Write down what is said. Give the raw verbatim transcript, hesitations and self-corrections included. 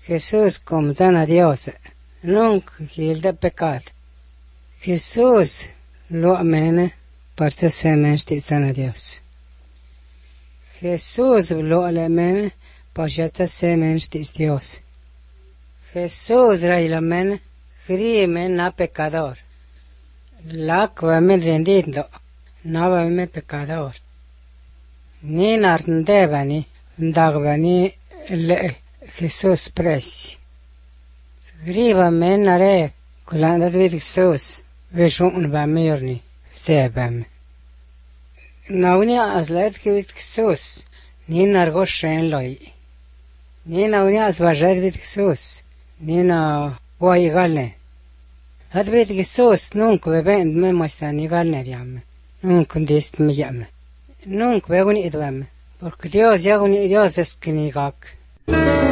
Jesús como sana Dios, nunca gilde pecado. Jesús lo amene para semen sana Dios. Jesús lo amene para semen Dios. Jesús railamen crime na pecador. La me rendido, no me pecador. Ni narndevani, dagvani le Jesús presi. Skriva men nare, kulanda vid Jesús, vishun va mirni, zebam. Nauni azlet vid Jesús, ni nargo shen loi. Ni nauni azvajet vid Jesús, ni na waigalne. Had vid Jesús nunca bevend me mastani galne riamme, nunca dist me yamme. Nunca veguni idvame, porque Dios ya guni Dios es que ni gak.